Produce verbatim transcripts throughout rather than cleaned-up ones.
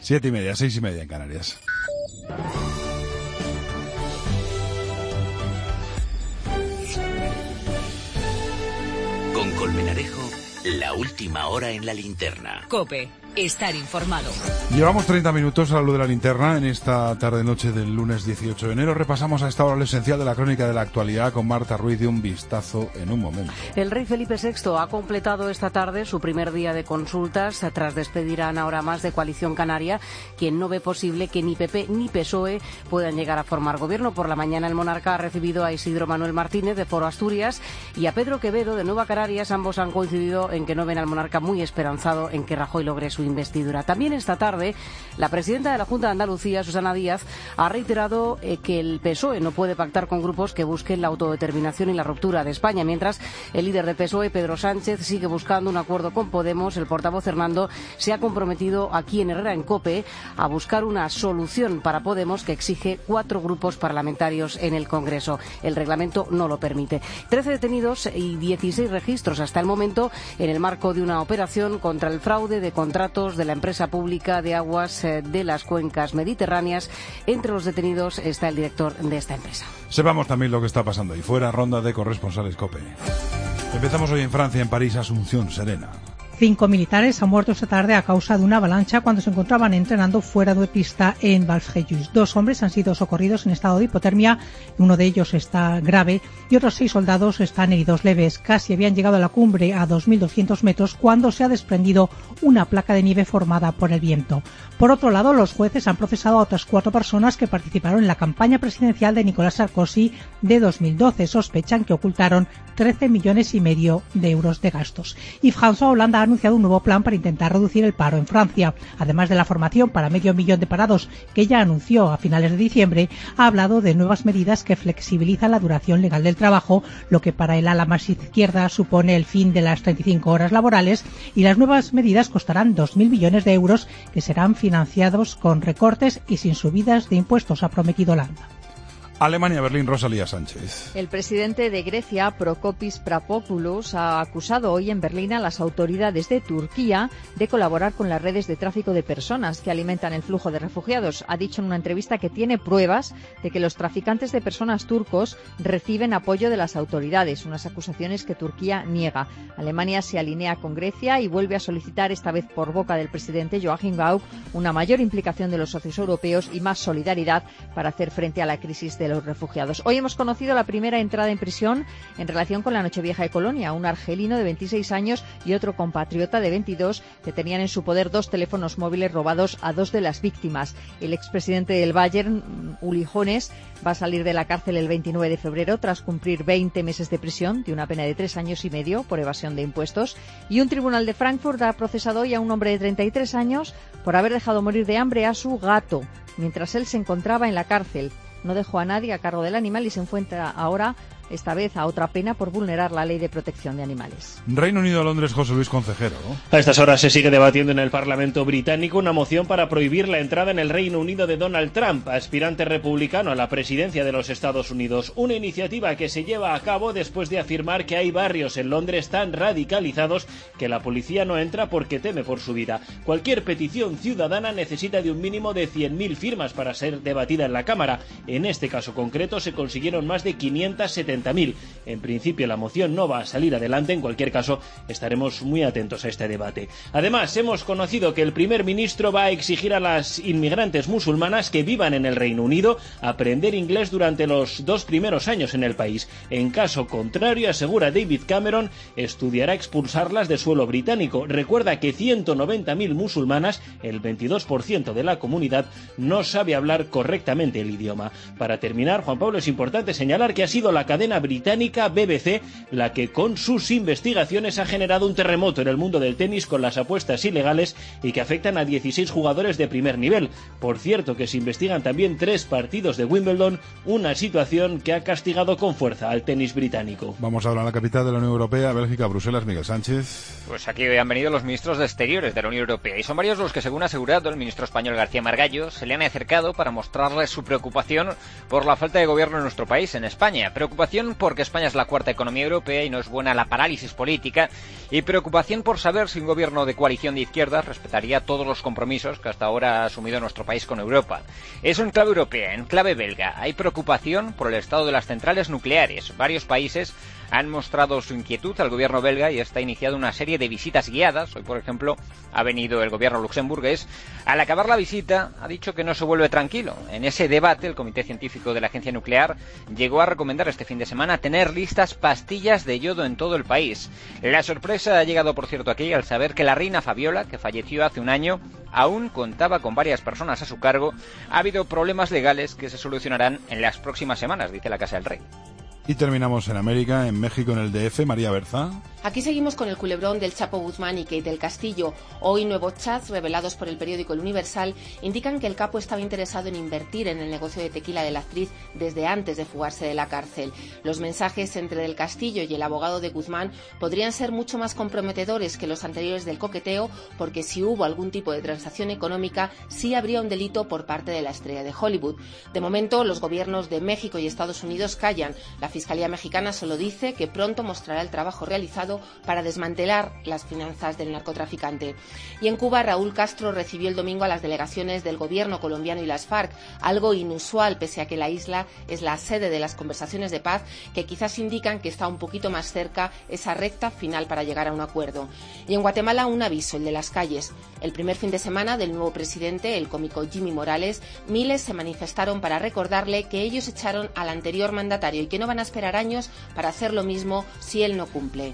Siete y media, seis y media en Canarias. Con Colmenarejo, la última hora en la linterna. COPE, estar informado. Llevamos treinta minutos a la luz de la linterna en esta tarde-noche del lunes dieciocho de enero. Repasamos a esta hora lo esencial de la crónica de la actualidad con Marta Ruiz de Un Vistazo en un momento. El rey Felipe sexto ha completado esta tarde su primer día de consultas tras despedir a Ana Oramas de Coalición Canaria, quien no ve posible que ni P P ni P S O E puedan llegar a formar gobierno. Por la mañana el monarca ha recibido a Isidro Manuel Martínez de Foro Asturias y a Pedro Quevedo de Nueva Canarias. Ambos han coincidido en que no ven al monarca muy esperanzado en que Rajoy logre su investidura. También esta tarde la presidenta de la Junta de Andalucía, Susana Díaz, ha reiterado eh, que el P S O E no puede pactar con grupos que busquen la autodeterminación y la ruptura de España, mientras el líder del P S O E, Pedro Sánchez, sigue buscando un acuerdo con Podemos. El portavoz Hernando se ha comprometido aquí en Herrera en COPE a buscar una solución para Podemos que exige cuatro grupos parlamentarios en el Congreso. El reglamento no lo permite. Trece detenidos y dieciséis registros hasta el momento en el marco de una operación contra el fraude de contratos de la empresa pública de aguas de las cuencas mediterráneas. Entre los detenidos está el director de esta empresa. Sepamos también lo que está pasando ahí fuera. Ronda de corresponsales COPE. Empezamos hoy en Francia, en París, Asunción Serena. Cinco militares han muerto esta tarde a causa de una avalancha cuando se encontraban entrenando fuera de pista en Val-Frejus. Dos hombres han sido socorridos en estado de hipotermia, uno de ellos está grave y otros seis soldados están heridos leves. Casi habían llegado a la cumbre a dos mil doscientos metros cuando se ha desprendido una placa de nieve formada por el viento. Por otro lado, los jueces han procesado a otras cuatro personas que participaron en la campaña presidencial de Nicolas Sarkozy de dos mil doce. Sospechan que ocultaron trece millones y medio de euros de gastos. Y François Hollande ha anunciado un nuevo plan para intentar reducir el paro en Francia. Además de la formación para medio millón de parados que ya anunció a finales de diciembre, ha hablado de nuevas medidas que flexibilizan la duración legal del trabajo, lo que para el ala más izquierda supone el fin de las treinta y cinco horas laborales, y las nuevas medidas costarán dos mil millones de euros que serán financiados con recortes y sin subidas de impuestos, ha prometido Hollande. Alemania, Berlín, Rosalía Sánchez. El presidente de Grecia, Prokopis Papopoulos, ha acusado hoy en Berlín a las autoridades de Turquía de colaborar con las redes de tráfico de personas que alimentan el flujo de refugiados. Ha dicho en una entrevista que tiene pruebas de que los traficantes de personas turcos reciben apoyo de las autoridades, unas acusaciones que Turquía niega. Alemania se alinea con Grecia y vuelve a solicitar, esta vez por boca del presidente Joachim Gauck, una mayor implicación de los socios europeos y más solidaridad para hacer frente a la crisis de los refugiados. Hoy hemos conocido la primera entrada en prisión en relación con la Nochevieja de Colonia, un argelino de veintiséis años y otro compatriota de veintidós que tenían en su poder dos teléfonos móviles robados a dos de las víctimas. El expresidente del Bayern, Uli Hoeneß, va a salir de la cárcel el veintinueve de febrero tras cumplir veinte meses de prisión de una pena de tres años y medio por evasión de impuestos. Y un tribunal de Frankfurt ha procesado hoy a un hombre de treinta y tres años por haber dejado morir de hambre a su gato mientras él se encontraba en la cárcel. No dejó a nadie a cargo del animal y se enfrenta ahora, esta vez, a otra pena por vulnerar la ley de protección de animales. Reino Unido, Londres, José Luis Concejero. A estas horas se sigue debatiendo en el Parlamento británico una moción para prohibir la entrada en el Reino Unido de Donald Trump, aspirante republicano a la presidencia de los Estados Unidos. Una iniciativa que se lleva a cabo después de afirmar que hay barrios en Londres tan radicalizados que la policía no entra porque teme por su vida. Cualquier petición ciudadana necesita de un mínimo de cien mil firmas para ser debatida en la Cámara. En este caso concreto se consiguieron más de quinientas setenta mil. En principio la moción no va a salir adelante, en cualquier caso estaremos muy atentos a este debate. Además, hemos conocido que el primer ministro va a exigir a las inmigrantes musulmanas que vivan en el Reino Unido aprender inglés durante los dos primeros años en el país. En caso contrario, asegura David Cameron, estudiará expulsarlas de suelo británico. Recuerda que ciento noventa mil musulmanas, el veintidós por ciento de la comunidad, no sabe hablar correctamente el idioma. Para terminar, Juan Pablo, es importante señalar que ha sido la cadena británica B B C la que con sus investigaciones ha generado un terremoto en el mundo del tenis con las apuestas ilegales y que afectan a dieciséis jugadores de primer nivel. Por cierto, que se investigan también tres partidos de Wimbledon, una situación que ha castigado con fuerza al tenis británico. Vamos ahora a la capital de la Unión Europea, Bélgica, Bruselas. Miguel Sánchez. Pues aquí han venido los ministros de Exteriores de la Unión Europea y son varios los que, según ha asegurado el ministro español García Margallo, se le han acercado para mostrarles su preocupación por la falta de gobierno en nuestro país, en España. Preocupación Preocupación porque España es la cuarta economía europea y no es buena la parálisis política. Y preocupación por saber si un gobierno de coalición de izquierdas respetaría todos los compromisos que hasta ahora ha asumido nuestro país con Europa. Eso en clave europea. En clave belga hay preocupación por el estado de las centrales nucleares. Varios países han mostrado su inquietud al gobierno belga y está iniciado una serie de visitas guiadas. Hoy, por ejemplo, ha venido el gobierno luxemburgués. Al acabar la visita, ha dicho que no se vuelve tranquilo. En ese debate, el Comité Científico de la Agencia Nuclear llegó a recomendar este fin de semana tener listas pastillas de yodo en todo el país. La sorpresa ha llegado, por cierto, aquí al saber que la reina Fabiola, que falleció hace un año, aún contaba con varias personas a su cargo. Ha habido problemas legales que se solucionarán en las próximas semanas, dice la Casa del Rey. Y terminamos en América, en México, en el D F. María Berza. Aquí seguimos con el culebrón del Chapo Guzmán y Kate del Castillo. Hoy nuevos chats revelados por el periódico El Universal indican que el capo estaba interesado en invertir en el negocio de tequila de la actriz desde antes de fugarse de la cárcel. Los mensajes entre del Castillo y el abogado de Guzmán podrían ser mucho más comprometedores que los anteriores del coqueteo, porque si hubo algún tipo de transacción económica, sí habría un delito por parte de la estrella de Hollywood. De momento, los gobiernos de México y Estados Unidos callan. La Fiscalía Mexicana solo dice que pronto mostrará el trabajo realizado para desmantelar las finanzas del narcotraficante. Y en Cuba, Raúl Castro recibió el domingo a las delegaciones del gobierno colombiano y las FARC, algo inusual pese a que la isla es la sede de las conversaciones de paz que quizás indican que está un poquito más cerca esa recta final para llegar a un acuerdo. Y en Guatemala, un aviso, el de las calles. El primer fin de semana del nuevo presidente, el cómico Jimmy Morales, miles se manifestaron para recordarle que ellos echaron al anterior mandatario y que no van a esperar años para hacer lo mismo si él no cumple.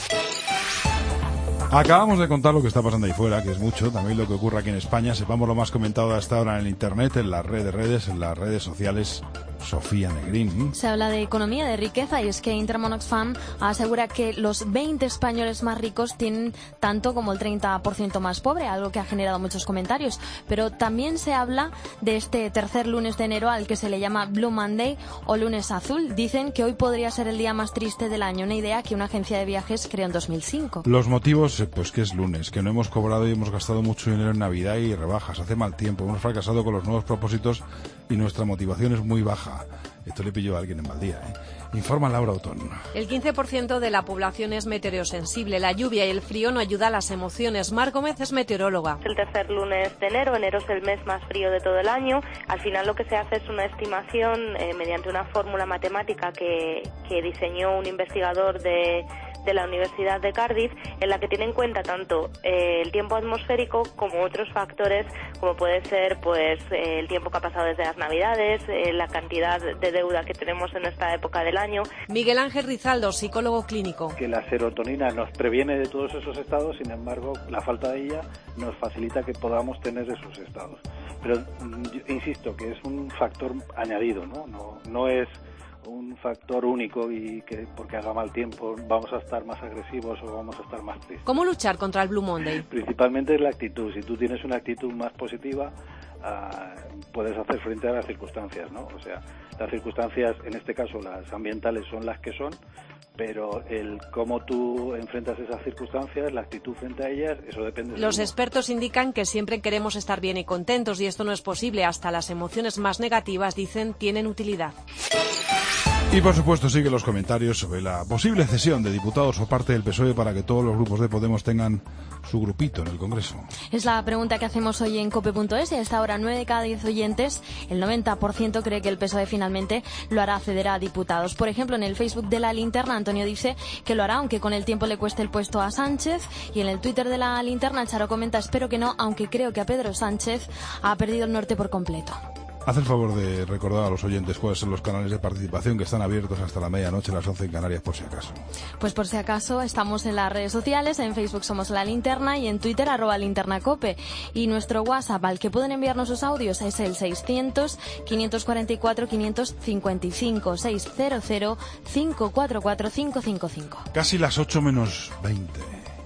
Acabamos de contar lo que está pasando ahí fuera, que es mucho, también lo que ocurre aquí en España. Sepamos lo más comentado hasta ahora en el Internet, en las redes, redes, en las redes sociales. Sofía Negrín. Se habla de economía, de riqueza, y es que Intermon Oxfam asegura que los veinte españoles más ricos tienen tanto como el treinta por ciento más pobre, algo que ha generado muchos comentarios. Pero también se habla de este tercer lunes de enero al que se le llama Blue Monday o lunes azul. Dicen que hoy podría ser el día más triste del año, una idea que una agencia de viajes creó en dos mil cinco. Los motivos, pues que es lunes, que no hemos cobrado y hemos gastado mucho dinero en Navidad y rebajas, hace mal tiempo, hemos fracasado con los nuevos propósitos y nuestra motivación es muy baja. Esto le pilló a alguien en mal día, ¿eh? Informa Laura Otón. El quince por ciento de la población es meteorosensible. La lluvia y el frío no ayudan a las emociones. Mar Gómez es meteoróloga. Es el tercer lunes de enero. Enero es el mes más frío de todo el año. Al final lo que se hace es una estimación eh, mediante una fórmula matemática que, que diseñó un investigador de... de la Universidad de Cardiff, en la que tiene en cuenta tanto eh, el tiempo atmosférico como otros factores, como puede ser pues eh, el tiempo que ha pasado desde las Navidades, eh, la cantidad de deuda que tenemos en esta época del año. Miguel Ángel Rizaldo, psicólogo clínico. Que la serotonina nos previene de todos esos estados, sin embargo, la falta de ella nos facilita que podamos tener esos estados. Pero insisto que es un factor añadido, ¿no? No, no es un factor único y que porque haga mal tiempo vamos a estar más agresivos o vamos a estar más tristes. ¿Cómo luchar contra el Blue Monday? Principalmente es la actitud. Si tú tienes una actitud más positiva, uh, puedes hacer frente a las circunstancias, ¿no? O sea, las circunstancias, en este caso las ambientales, son las que son, pero el cómo tú enfrentas esas circunstancias, la actitud frente a ellas, eso depende de Los uno. expertos indican que siempre queremos estar bien y contentos, y esto no es posible. Hasta las emociones más negativas, dicen, tienen utilidad. Y por supuesto sigue los comentarios sobre la posible cesión de diputados por parte del P S O E para que todos los grupos de Podemos tengan su grupito en el Congreso. Es la pregunta que hacemos hoy en cope punto es y a esta hora nueve de cada diez oyentes, el noventa por ciento cree que el P S O E finalmente lo hará acceder a diputados. Por ejemplo, en el Facebook de La Linterna, Antonio dice que lo hará aunque con el tiempo le cueste el puesto a Sánchez, y en el Twitter de La Linterna, Charo comenta: espero que no, aunque creo que a Pedro Sánchez ha perdido el norte por completo. Haz el favor de recordar a los oyentes cuáles son los canales de participación que están abiertos hasta la medianoche, las once en Canarias, por si acaso. Pues por si acaso, estamos en las redes sociales, en Facebook somos La Linterna y en Twitter arroba linternacope. Y nuestro WhatsApp al que pueden enviarnos sus audios es el seiscientos, quinientos cuarenta y cuatro, quinientos cincuenta y cinco, seiscientos, cinco cuatro cuatro, cinco cinco cinco. Casi las ocho menos veinte.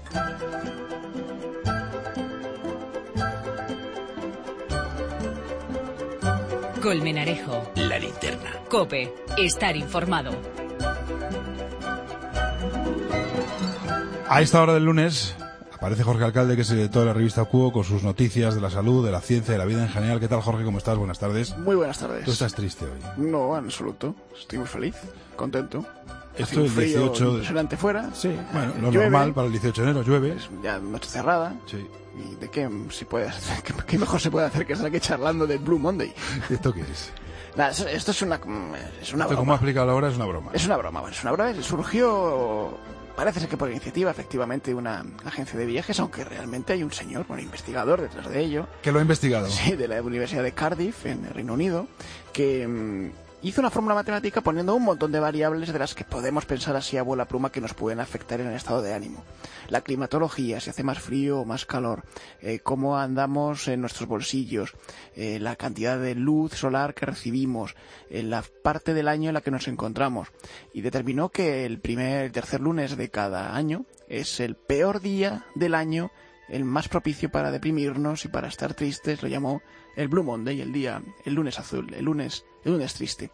Colmenarejo. La Linterna. COPE. Estar informado. A esta hora del lunes Aparece Jorge Alcalde, que es el editor de la revista Cuo, con sus noticias de la salud, de la ciencia, de la vida en general. ¿Qué tal, Jorge? ¿Cómo estás? Buenas tardes. Muy buenas tardes. ¿Tú estás triste hoy? No, en absoluto. Estoy muy feliz, contento. Esto es el dieciocho de... impresionante fuera, sí. Bueno, lo llueve, normal para el dieciocho de enero, llueve. Es ya noche cerrada. Sí. ¿Y de qué, si puede hacer, qué, qué mejor se puede hacer que estar aquí charlando del Blue Monday? ¿Esto qué es? Nada, esto es una, es una esto, broma. como ha explicado ahora, es una broma. Es una broma, bueno, es una broma. Surgió, parece ser que por iniciativa, efectivamente, de una agencia de viajes, aunque realmente hay un señor, bueno, investigador detrás de ello. ¿Que lo ha investigado? Sí, de la Universidad de Cardiff, en el Reino Unido, que mmm, hizo una fórmula matemática poniendo un montón de variables de las que podemos pensar así a vuela pluma que nos pueden afectar en el estado de ánimo. La climatología, si hace más frío o más calor, eh, cómo andamos en nuestros bolsillos, eh, la cantidad de luz solar que recibimos, eh, la parte del año en la que nos encontramos. Y determinó que el primer, el tercer lunes de cada año es el peor día del año, el más propicio para deprimirnos y para estar tristes. Lo llamó el Blue Monday, el día, el lunes azul, el lunes, el lunes triste.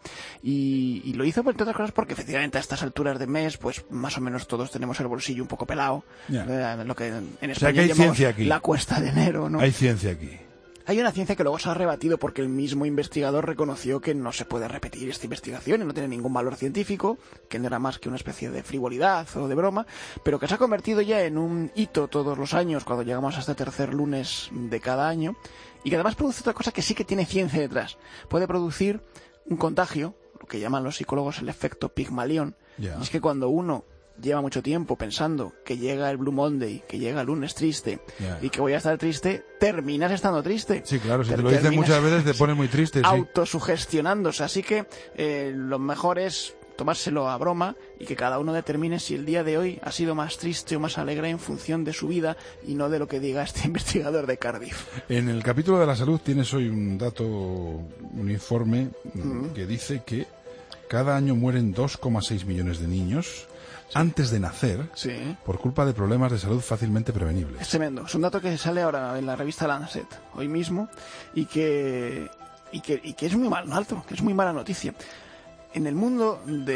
Y, y lo hizo, entre otras cosas, porque efectivamente a estas alturas de mes, pues más o menos todos tenemos el bolsillo un poco pelado. Yeah. Eh, lo que en España, o sea, que hay ciencia aquí. La cuesta de enero, ¿no? Hay ciencia aquí. Hay una ciencia que luego se ha rebatido porque el mismo investigador reconoció que no se puede repetir esta investigación y no tiene ningún valor científico, que no era más que una especie de frivolidad o de broma, pero que se ha convertido ya en un hito todos los años cuando llegamos a este tercer lunes de cada año, y que además produce otra cosa que sí que tiene ciencia detrás. Puede producir un contagio, lo que llaman los psicólogos el efecto Pigmalión, yeah. Y es que cuando uno lleva mucho tiempo pensando que llega el Blue Monday, que llega el lunes triste, yeah, y que voy a estar triste, terminas estando triste. Sí, claro, si te, te lo dicen muchas veces te pones muy triste. Sí. Autosugestionándose, así que eh, lo mejor es tomárselo a broma y que cada uno determine si el día de hoy ha sido más triste o más alegre en función de su vida y no de lo que diga este investigador de Cardiff. En el capítulo de la salud tienes hoy un dato, un informe mm. que dice que cada año mueren dos coma seis millones de niños antes de nacer, sí, por culpa de problemas de salud fácilmente prevenibles. Es tremendo. Es un dato que sale ahora en la revista Lancet, hoy mismo, y que, y que, y que es muy mal alto, que es muy mala noticia. En el mundo del,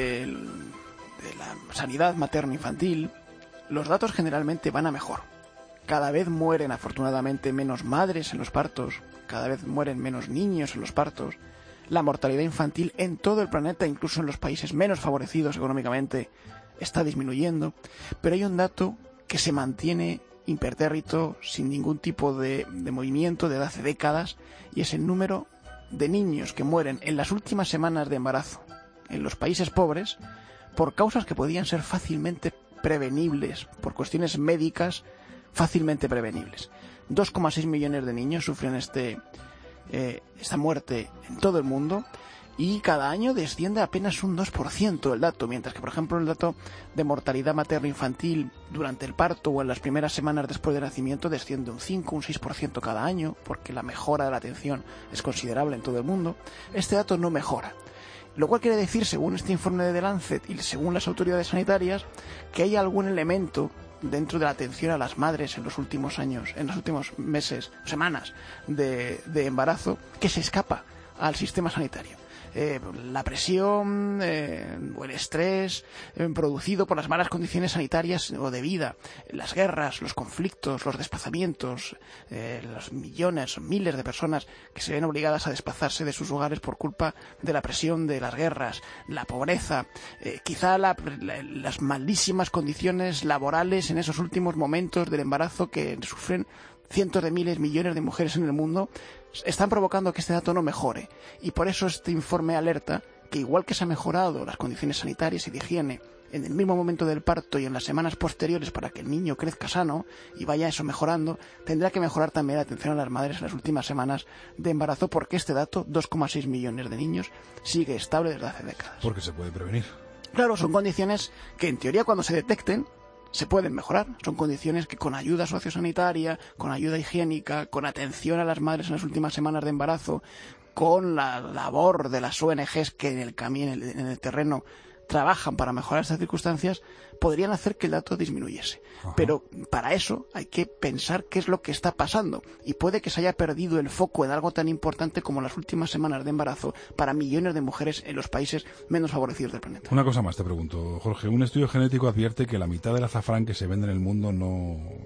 de la sanidad materno-infantil, los datos generalmente van a mejor. Cada vez mueren, afortunadamente, menos madres en los partos, cada vez mueren menos niños en los partos. La mortalidad infantil en todo el planeta, incluso en los países menos favorecidos económicamente, está disminuyendo, pero hay un dato que se mantiene impertérrito, sin ningún tipo de, de movimiento desde hace décadas, y es el número de niños que mueren en las últimas semanas de embarazo en los países pobres por causas que podían ser fácilmente prevenibles, por cuestiones médicas fácilmente prevenibles. dos coma seis millones de niños sufren este, eh, esta muerte en todo el mundo, y cada año desciende apenas un dos por ciento el dato, mientras que, por ejemplo, el dato de mortalidad materno-infantil durante el parto o en las primeras semanas después del nacimiento desciende un cinco, un seis por ciento cada año, porque la mejora de la atención es considerable en todo el mundo. Este dato no mejora, lo cual quiere decir, según este informe de The Lancet y según las autoridades sanitarias, que hay algún elemento dentro de la atención a las madres en los últimos años, en los últimos meses, semanas de, de embarazo, que se escapa al sistema sanitario. Eh, la presión eh, o el estrés eh, producido por las malas condiciones sanitarias o de vida, las guerras, los conflictos, los desplazamientos, eh, los millones, miles de personas que se ven obligadas a desplazarse de sus hogares por culpa de la presión de las guerras, la pobreza, eh, quizá la, la, las malísimas condiciones laborales en esos últimos momentos del embarazo que sufren cientos de miles, millones de mujeres en el mundo, están provocando que este dato no mejore. Y por eso este informe alerta que, igual que se han mejorado las condiciones sanitarias y de higiene en el mismo momento del parto y en las semanas posteriores para que el niño crezca sano y vaya eso mejorando, tendrá que mejorar también la atención a las madres en las últimas semanas de embarazo, porque este dato, dos coma seis millones de niños, sigue estable desde hace décadas. Porque se puede prevenir. Claro, son condiciones que en teoría cuando se detecten se pueden mejorar. Son condiciones que con ayuda sociosanitaria, con ayuda higiénica, con atención a las madres en las últimas semanas de embarazo, con la labor de las O N Ges que en el camino, en el, en el terreno trabajan para mejorar estas circunstancias, podrían hacer que el dato disminuyese. Ajá. Pero para eso hay que pensar qué es lo que está pasando, y puede que se haya perdido el foco en algo tan importante como las últimas semanas de embarazo para millones de mujeres en los países menos favorecidos del planeta. Una cosa más te pregunto, Jorge. Un estudio genético advierte que la mitad del azafrán que se vende en el mundo no, en el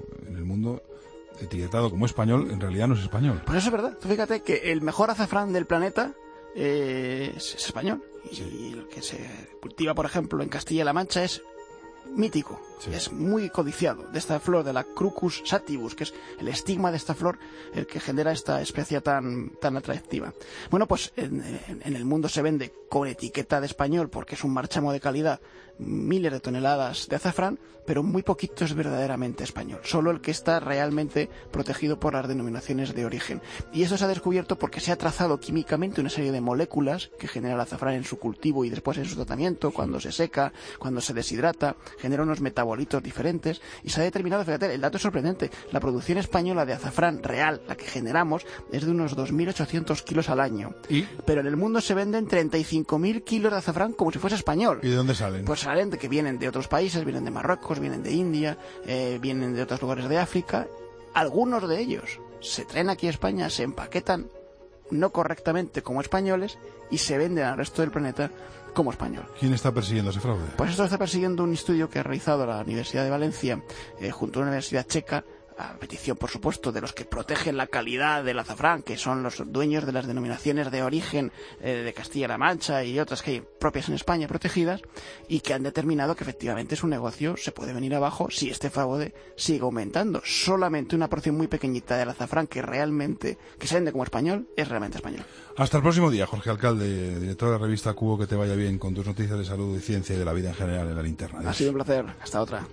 el mundo etiquetado como español, en realidad no es español. Pues eso es verdad. Tú fíjate que el mejor azafrán del planeta eh, es, es español. Sí. Y el que se cultiva, por ejemplo, en Castilla-La Mancha es mítico, sí. Es muy codiciado, de esta flor, de la Crocus sativus, que es el estigma de esta flor el que genera esta especie tan, tan atractiva. Bueno, pues en, en, en el mundo se vende con etiqueta de español porque es un marchamo de calidad, miles de toneladas de azafrán, pero muy poquito es verdaderamente español, solo el que está realmente protegido por las denominaciones de origen. Y eso se ha descubierto porque se ha trazado químicamente una serie de moléculas que genera el azafrán en su cultivo y después en su tratamiento, cuando se seca, cuando se deshidrata, genera unos metabolitos diferentes y se ha determinado, fíjate, el dato es sorprendente, la producción española de azafrán real, la que generamos, es de unos dos mil ochocientos kilos al año. ¿Y? Pero en el mundo se venden treinta y cinco mil kilos de azafrán como si fuese español. ¿Y de dónde salen? Pues salen de que vienen de otros países, vienen de Marruecos, vienen de India, eh, vienen de otros lugares de África. Algunos de ellos se traen aquí a España, se empaquetan no correctamente como españoles y se venden al resto del planeta como español. ¿Quién está persiguiendo ese fraude? Pues esto está persiguiendo un estudio que ha realizado la Universidad de Valencia eh, junto a una universidad checa, a petición, por supuesto, de los que protegen la calidad del azafrán, que son los dueños de las denominaciones de origen eh, de Castilla-La Mancha y otras que hay propias en España protegidas, y que han determinado que efectivamente su negocio se puede venir abajo si este fraude sigue aumentando. Solamente una porción muy pequeñita del azafrán que realmente, que se vende como español, es realmente español. Hasta el próximo día, Jorge Alcalde, director de la revista Cubo, que te vaya bien con tus noticias de salud y ciencia y de la vida en general en la linterna. Adiós. Ha sido un placer. Hasta otra.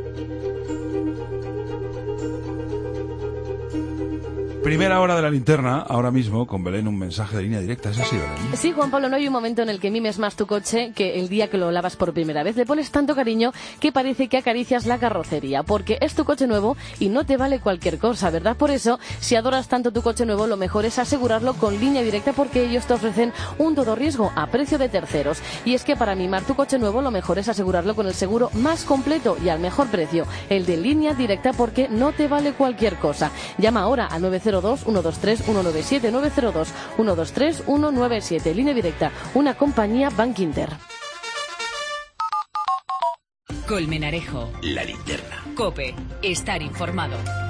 Primera hora de la linterna, ahora mismo, con Belén, un mensaje de línea directa. ¿Es así, Belén? Sí, Juan Pablo, no hay un momento en el que mimes más tu coche que el día que lo lavas por primera vez. Le pones tanto cariño que parece que acaricias la carrocería, porque es tu coche nuevo y no te vale cualquier cosa, ¿verdad? Por eso, si adoras tanto tu coche nuevo, lo mejor es asegurarlo con Línea Directa, porque ellos te ofrecen un todo riesgo a precio de terceros. Y es que para mimar tu coche nuevo, lo mejor es asegurarlo con el seguro más completo y al mejor precio, el de Línea Directa, porque no te vale cualquier cosa. Llama ahora al nueve cero dos, uno dos tres, uno nueve siete, nueve cero dos, uno dos tres, uno nueve siete. Línea Directa, una compañía Bankinter. Colmenarejo. La linterna. COPE. Estar informado.